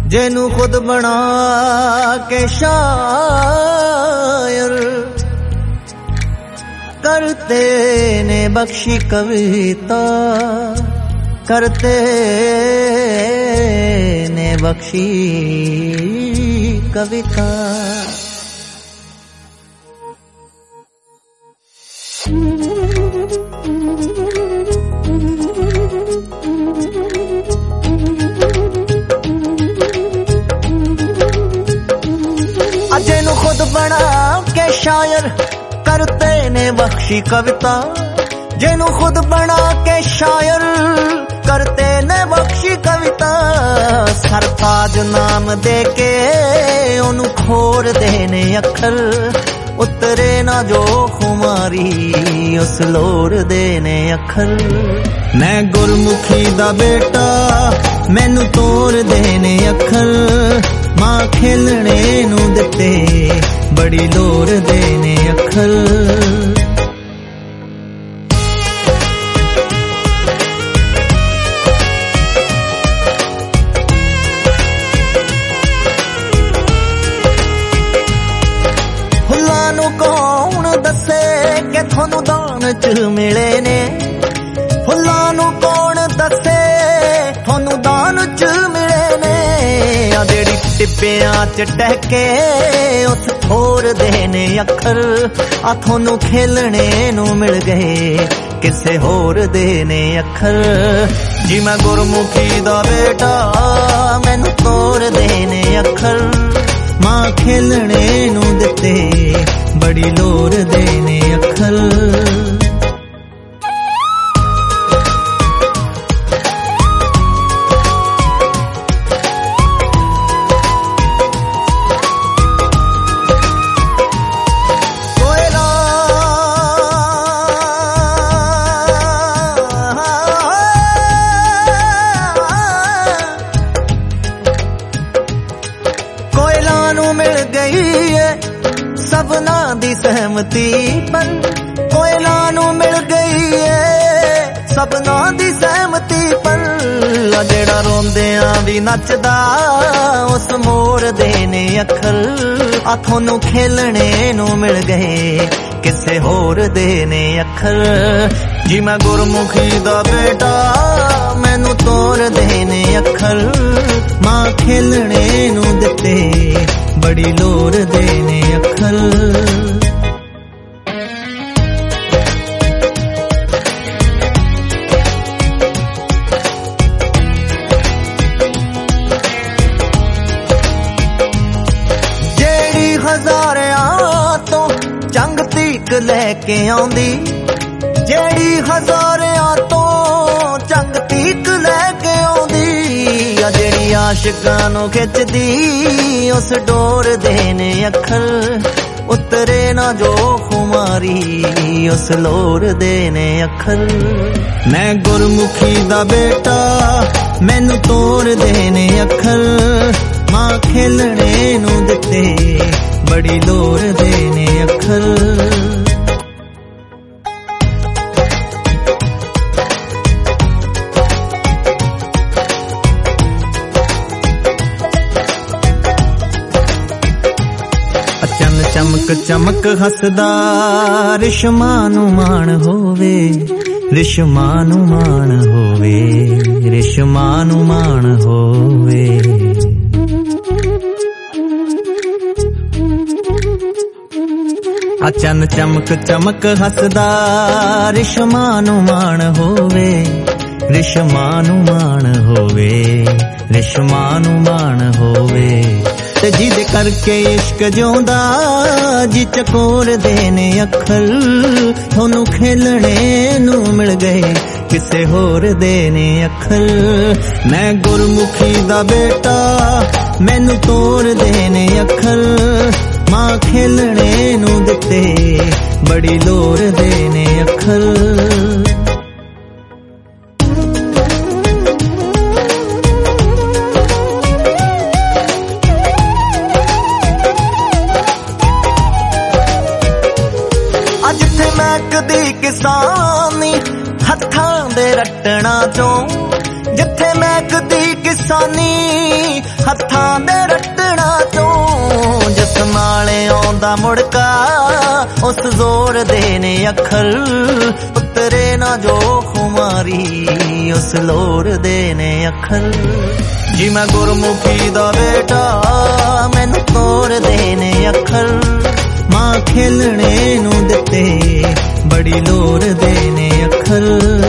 जेनू खुद बना के शायर करते ने बख्शी कविता, करते ने बख्शी कविता। जेनू खुद बना के शायर करते ने बख्शी कविता, जेनू खुद बना के शायर करते ने बख्शी कविता। सरताज नाम दे के ओनू खोर देने अखर, उतरे ना जो खुमारी उस लोर देने अखर। मैं गुरमुखी दा बेटा मैनू तोर देने अखर, मां खेलने नू दिते बड़ी लोर देने अखर। हुल्लां नू कौन दसे कि थानू दान च मिले ने, हुल्लां नू कौन दसे थानू दान च मिले ने। आ जेड़ी टिब्बियां च टहके उस थोर देने अखर, आ थानू खेलने नू मिल गए किसे होर देने अखर। जी मैं गुरमुखी दा बेटा मैनू तोर देने अखर, मां खेलने नू दिते बड़ी लोर देने अखर। मिल गई है सबना दी सहमति पर, कोयला नू मिल गई है सबना दी सहमति पर। जेड़ा रोंदियां भी नचदा उस मोर देने अखर, आ थानू खेलने नू मिल गए किसे होर देने अखर। जी मैं गुरमुखी दा बेटा मैनू तोर देने अखर, मां खेलने नू दिते बड़ी लोर देने अखर। जेड़ी हजारियां तो जंग तीक लेके आउंदी, जेड़ी हजारियां तो जंग तीक लेके आउंदी। जेड़ी आशिकां नू खिचदी उस डोर देने अखर, उतरे ना जो खुमारी उस लोर देने अखर। मैं गुरमुखी दा बेटा मैनू तोर देने अखर, मां खेलने नू दिते बड़ी लोर देने अखर। चमक चमक हसदा रिश्मा नू मान होवे, रिश्मा नू मान होवे, रिश्मा नू मान होवे। अचन चमक चमक हसदा रिश्मा नू मान होवे, रिश्मा नू मान होवे, रिश्मा नू मान होवे। ते जिदे करके इश्क जोंदा जी चकोर देने अखर, थानू खेलने नू मिल गए किसे होर देने अखर। मैं गुरमुखी दा बेटा मैनू तोर देने अखर, मां खेलने नू दिते बड़ी लोर देने अखर। महकदी किसानी हत्थां दे रटना चों, जिथे महकदी किसानी हत्थां ਆਉਂਦਾ ਮੁੜਕਾ ਉਸ ਜ਼ੋਰ ਦੇ ਨੇ ਅੱਖਰ ਉਤਰੇ ਨਾ ਜੋ ਖੁਮਾਰੀ ਉਸ ਲੋਰ ਦੇ ਨੇ ਅੱਖਰ ਜੀ ਮੈਂ ਗੁਰਮੁਖੀ ਦਾ ਬੇਟਾ ਮੈਨੂੰ ਤੋਰਦੇ ਨੇ ਅੱਖਰ ਮਾਂ ਖੇਲਣੇ ਨੂੰ ਦਿੱਤੇ ਬੜੀ ਲੋਰ ਦੇ ਨੇ ਅੱਖਰ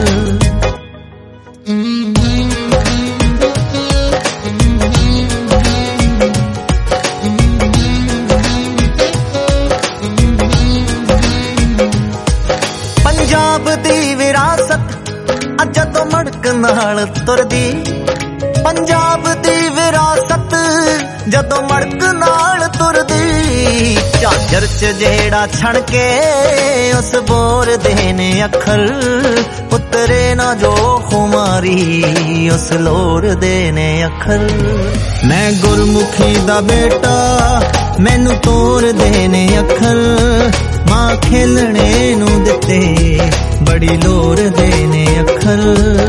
ਪੰਜਾਬ ਦੀ ਵਿਰਾਸਤ ਅੱਜ ਜਦੋਂ ਮੜਕ ਨਾਲ ਤੁਰਦੀ ਪੰਜਾਬ ਦੀ ਵਿਰਾਸਤ ਜਦੋਂ ਮੜਕ ਨਾਲ ਤੁਰਦੀ ਝਾਂਜਰ ਚ ਜਿਹੜਾ ਛਣ ਕੇ ਉਸ ਬੋਰ ਦੇ ਨੇ ਅੱਖਰ ਉਤਰੇ ਨਾ ਜੋ ਖੁਮਾਰੀ ਉਸ ਲੋਰ ਦੇ ਨੇ ਅੱਖਰ ਮੈਂ ਗੁਰਮੁਖੀ ਦਾ ਬੇਟਾ ਮੈਨੂੰ ਤੋਰਦੇ ਨੇ ਅੱਖਰ ਮਾਂ ਖੇਲਣੇ ਨੂੰ ਦਿੱਤੇ ਬੜੀ ਲੋਰ ਦੇ ਨੇ ਅੱਖਰ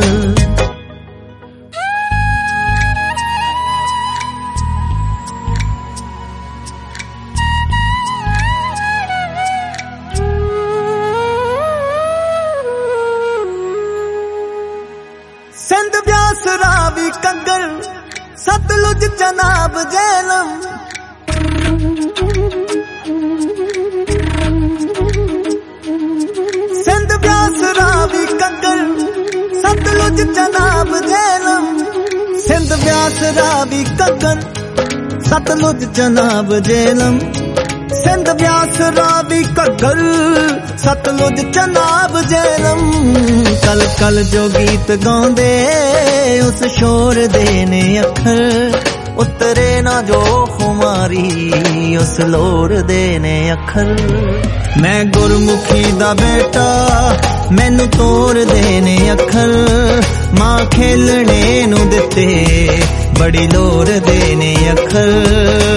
ਸਿੰਧ ਬਿਆਸ ਰਾਵੀ ਕੰਗਰ ਸਤਲੁਜ ਚਨਾਬ ਜੇਹਲਮ ਸਿੰਧ ਬਿਆਸ ਰਾਵੀ ਕੰਗਰ ਸਤਲੁਜ ਚਨਾਬ ਜੇਹਲਮ ਸਿੰਧ ਬਿਆਸ ਰਾਵੀ ਕੰਗਰ ਸਤਲੁਜ ਚਨਾਬ ਜੇਹਲਮ ਸਿੰਧ ਬਿਆਸ ਰਾਵੀ ਘੱਗਰ ਸਤਲੁਜ ਚਨਾਬ ਜੇਹਲਮ ਕਲ ਕਲ ਜੋ ਗੀਤ ਗਾਉਂਦੇ ਉਸ ਸ਼ੋਰ ਦੇ ਨੇ ਅੱਖਰ ਉਤਰੇ ਨਾ ਜੋ ਖੁਮਾਰੀ ਉਸ ਲੋਰ ਦੇ ਨੇ ਅੱਖਰ ਮੈਂ ਗੁਰਮੁਖੀ ਦਾ ਬੇਟਾ ਮੈਨੂੰ ਤੋਰਦੇ ਨੇ ਅੱਖਰ ਮਾਂ ਖੇਲਣੇ ਨੂੰ ਦਿੱਤੇ ਬੜੀ ਲੋਰ ਦੇ ਨੇ ਅੱਖਰ